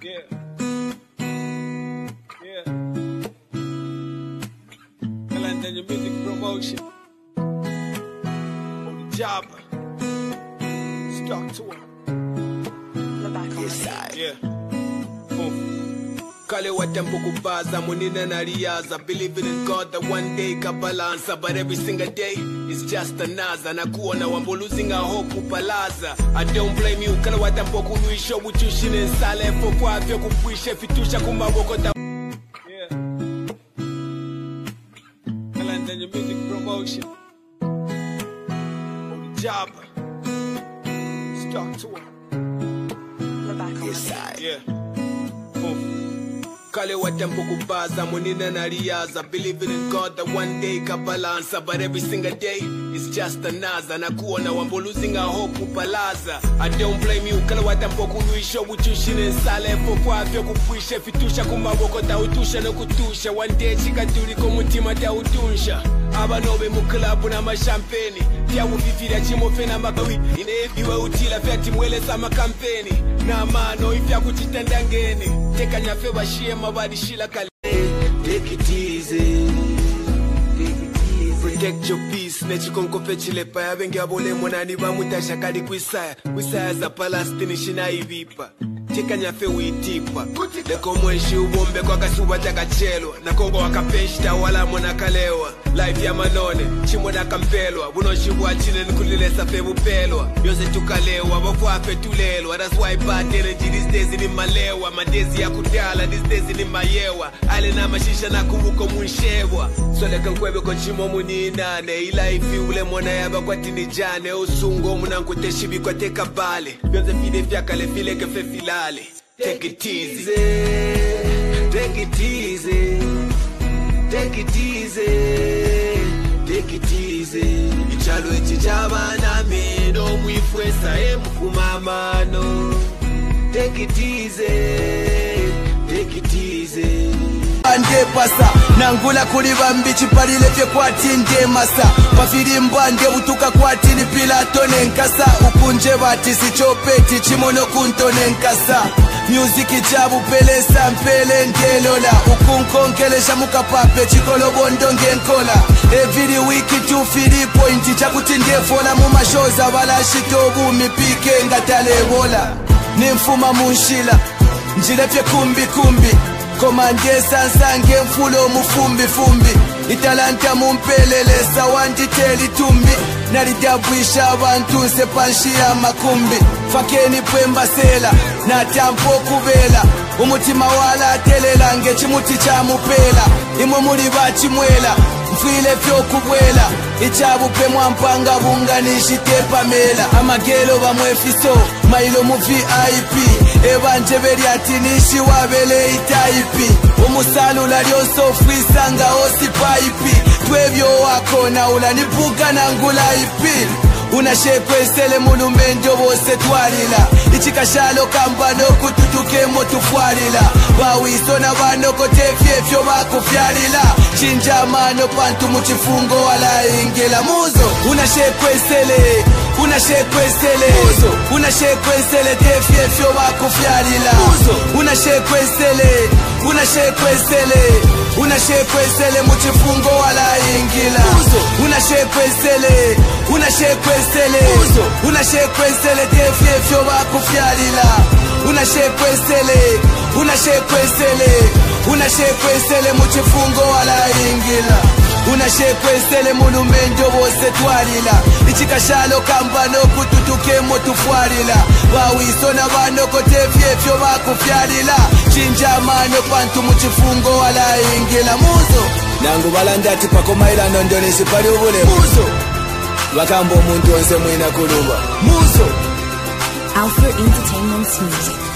Yeah. London Music Promotion. On the job. Stuck to him. Yeah. Kale watembo kubaza, munina na riaza. Believing in God that one day ka balance. But every single day is just a naza. Nakuona wambo losing our hope upalaza. I don't blame you. Kale watembo kuruisho uchushine nsale. Fofo avyo kupuishe fitusha kumawoko ta. Yeah. London Music Promotion. On the job. Stuck to him. Yeah. Kale watembo kubaza, munina na riaza. Believing in God that one day ka balance. But every single day is just a naza. Nakuona wambo losing our hope upalaza. I don't blame you. Kale watembo kuruisho uchushine nsale. Fofo avyo kupuishe fitusha kumawoko ta utusha no kutusha. One day chikaturi komutima ta utunsha. Abanobe mu club na mashampeni. Pia uvivira chimofe na magawi. Ineviwe utila vya timwele sa makampeni. Na mano ifya kuchitenda ngeni. Teka nyafe washie mabadi shila kale. Take it easy. Protect your peace. Nechikonkofe chilepa ya vengi abole monani ba mutasha kadi kwisaya. Kwisaya za Palestine shina ibipa. Teka nyafe uitipa. Leko mwenshi ubombe kwa kasuba takachelwa. Na kongo wakapeshta wala mona kalewa. Life ya manone, chimo na kampelwa. Bunoshibu achine nukulile safe bupelwa. Yose tukalewa, wafu afe tulelwa. That's why bad energy these days ni malewa. Madezi ya kudala, these days ni mayewa. Ale na mashisha na kubuko munshewa. Sole kankwebe kwa chimo muninane. Ila ifi ule mwana yaba kwa tinijane. Usungo munankute shibi kwa teka bale. Yose fide fyakale file kefe filale. Take it easy. Take it easy. Take it easy, take it easy. Ichalo echichaba na meno mwifwesa mkumamano. Take it easy, take it easy. Ande pasa, nangula kuliba mbichi palile fye kwa tinde masa. Pafiri mbande utuka kwa tini pilato nenkasa. Ukunje bati sichopeti chimono kunto nenkasa. Music ijabu pele sampele ngelola. Ukunkonkele shamuka pape chikolo bondo ngenkola. Every week 2 point chakutinde fola muma shows abala shitobu mipike ngatale bola. Nimfuma munshila njilefye kumbi kumbi. Komande sansange mfulo mufumbi fumbi. Italanta mumpelele sawandi teli tumbi. Nalijabuisha abantu nse panshi ya makumbi. Fakeni pwemba sela na tampo kubela. Umutima wala telela nge chimuti cha mupela. Imwe muri bachimwela mfile vyo kubwela. Ichabu pe mwampanga bunganishi tepa mela. Amagelo bamwefiso mailo mu VIP. Ebanje beri atinishi wabele itaipi. Umusalula lyoso fwisanga osi paipi. Twebyo wako na ulanipuka na ngula ipi. Unashekwesele mulumendo bose twarila. Ichikashalo kambano kututuke motufwarila. Bawiso na bano kotefye fyo bakufyalila. Chinjamano pantu muchifungo wala ingela muzo. Unashekwesele, unashekwesele muzo. Unashekwesele tefye fyo bakufyalila muzo. Unashekwesele, unashekwesele. Unashekwesele muchifungo wala ingela muzo. Unashekwesele, unashekwesele muzo. Unashekwesele tefye fyo bakufyalila. Unashekwesele, unashekwesele. Unashekwesele muchifungo wala ingela. Unashekwesele mulumendo bose twarila. Ichikashalo kambano kututuke motufwarila. Bawiso na bano kotefye fyo bakufyalila. Chinjamano pantu muchifungo wala ingela muzo. Nangu balandati pako maila nondonesi pali ubule muzo. Wakambo muntu onse mwina kuluba muzo. Alpha Entertainment Music.